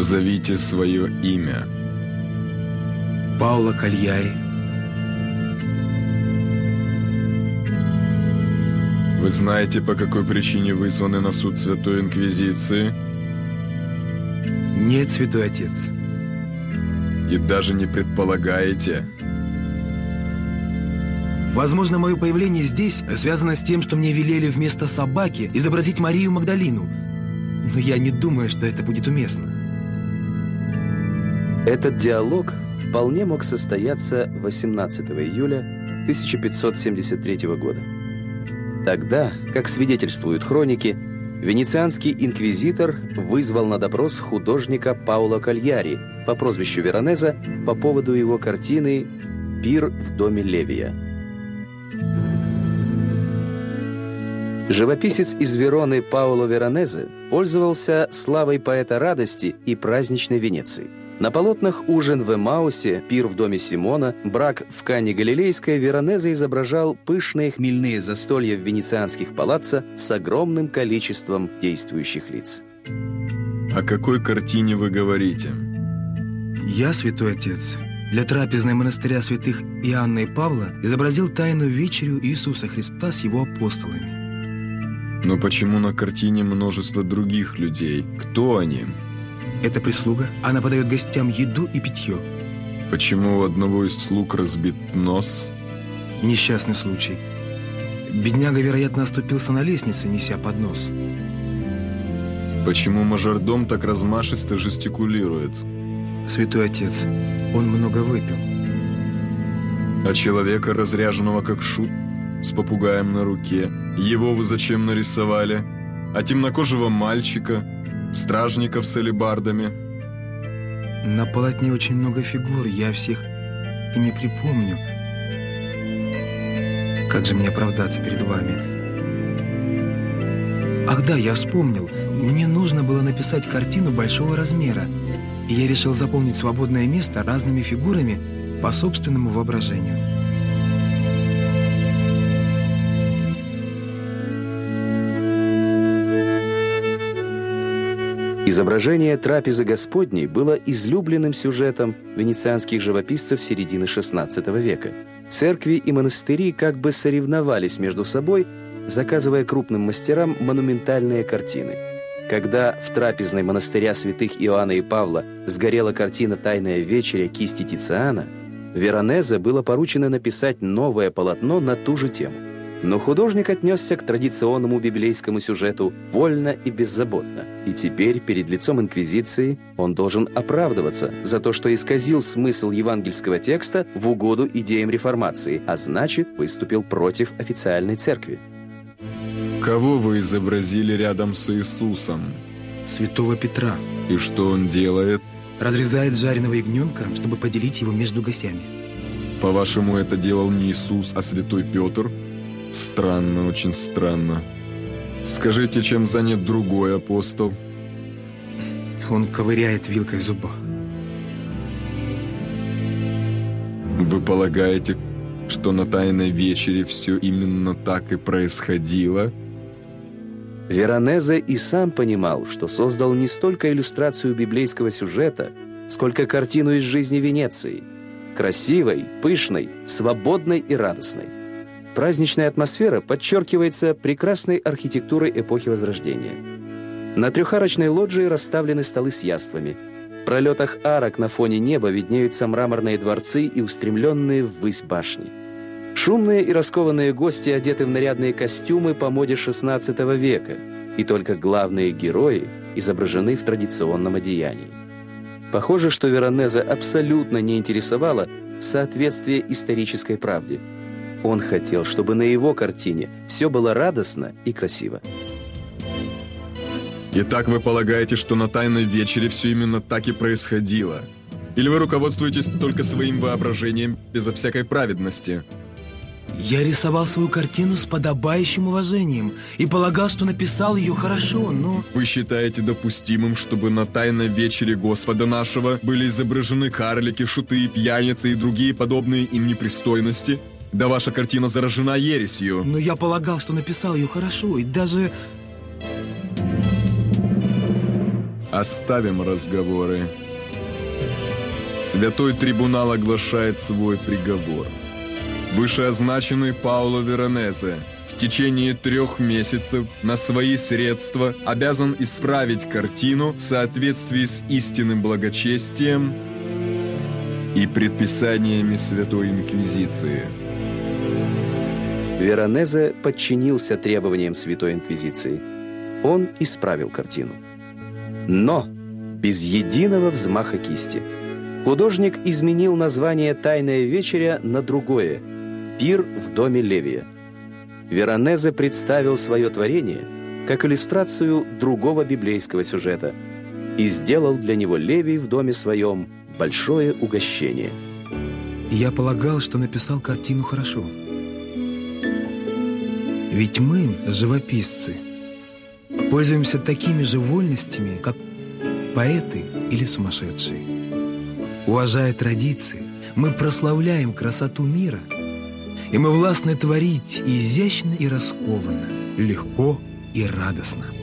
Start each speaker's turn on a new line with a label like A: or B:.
A: Назовите свое имя.
B: Паоло Кальяри.
A: Вы знаете, по какой причине вызваны на суд Святой Инквизиции?
B: Нет, Святой Отец.
A: И даже не предполагаете?
B: Возможно, мое появление здесь связано с тем, что мне велели вместо собаки изобразить Марию Магдалину. Но я не думаю, что это будет уместно.
C: Этот диалог вполне мог состояться 18 июля 1573 года. Тогда, как свидетельствуют хроники, венецианский инквизитор вызвал на допрос художника Паоло Кальяри по прозвищу Веронеза по поводу его картины «Пир в доме Левия». Живописец из Вероны Паоло Веронезе пользовался славой поэта радости и праздничной Венеции. На полотнах «Ужин в Эмаусе», «Пир в доме Симона», «Брак в Канне Галилейской» Веронезе изображал пышные хмельные застолья в венецианских палаццо с огромным количеством действующих лиц.
A: О какой картине вы говорите?
B: Я, Святой Отец, для трапезной монастыря святых Иоанна и Павла изобразил тайную вечерю Иисуса Христа с его апостолами.
A: Но почему на картине множество других людей? Кто они?
B: Это прислуга. Она подает гостям еду и питье.
A: Почему у одного из слуг разбит нос?
B: Несчастный случай. Бедняга, вероятно, оступился на лестнице, неся поднос.
A: Почему мажордом так размашисто жестикулирует?
B: Святой Отец, он много выпил.
A: А человека, разряженного как шут, с попугаем на руке, его вы зачем нарисовали? А темнокожего мальчика, стражников с алебардами?
B: На полотне очень много фигур, я всех и не припомню. Как же мне оправдаться перед вами? Ах да, я вспомнил. Мне нужно было написать картину большого размера, и я решил заполнить свободное место разными фигурами по собственному воображению.
C: Изображение трапезы Господней было излюбленным сюжетом венецианских живописцев середины XVI века. Церкви и монастыри как бы соревновались между собой, заказывая крупным мастерам монументальные картины. Когда в трапезной монастыря святых Иоанна и Павла сгорела картина «Тайная вечеря» кисти Тициана, Веронезе было поручено написать новое полотно на ту же тему. Но художник отнесся к традиционному библейскому сюжету вольно и беззаботно. И теперь перед лицом инквизиции он должен оправдываться за то, что исказил смысл евангельского текста в угоду идеям реформации, а значит, выступил против официальной церкви.
A: Кого вы изобразили рядом с Иисусом?
B: Святого Петра.
A: И что он делает?
B: Разрезает жареного ягненка, чтобы поделить его между гостями.
A: По-вашему, это делал не Иисус, а святой Петр? Странно, очень странно. Скажите, чем занят другой апостол?
B: Он ковыряет вилкой в зубах.
A: Вы полагаете, что на Тайной вечере все именно так и происходило?
C: Веронезе и сам понимал, что создал не столько иллюстрацию библейского сюжета, сколько картину из жизни Венеции. Красивой, пышной, свободной и радостной. Праздничная атмосфера подчеркивается прекрасной архитектурой эпохи Возрождения. На трехарочной лоджии расставлены столы с яствами. В пролетах арок на фоне неба виднеются мраморные дворцы и устремленные ввысь башни. Шумные и раскованные гости одеты в нарядные костюмы по моде XVI века, и только главные герои изображены в традиционном одеянии. Похоже, что Веронезе абсолютно не интересовало соответствие исторической правде. Он хотел, чтобы на его картине все было радостно и красиво.
A: Итак, вы полагаете, что на Тайной вечере все именно так и происходило? Или вы руководствуетесь только своим воображением безо всякой праведности?
B: Я рисовал свою картину с подобающим уважением и полагал, что написал ее хорошо, но...
A: Вы считаете допустимым, чтобы на Тайной вечере Господа нашего были изображены карлики, шуты, пьяницы и другие подобные им непристойности? Да ваша картина заражена ересью.
B: Но я полагал, что написал ее хорошо, и даже...
A: Оставим разговоры. Святой трибунал оглашает свой приговор. Вышеозначенный Паоло Веронезе в течение 3 месяцев на свои средства обязан исправить картину в соответствии с истинным благочестием и предписаниями Святой Инквизиции.
C: Веронезе подчинился требованиям Святой Инквизиции. Он исправил картину. Но без единого взмаха кисти. Художник изменил название «Тайная вечеря» на другое – «Пир в доме Левия». Веронезе представил свое творение как иллюстрацию другого библейского сюжета и сделал для него Левий в доме своем большое угощение.
B: Я полагал, что написал картину хорошо. Ведь мы, живописцы, пользуемся такими же вольностями, как поэты или сумасшедшие. Уважая традиции, мы прославляем красоту мира, и мы властны творить изящно и раскованно, легко и радостно.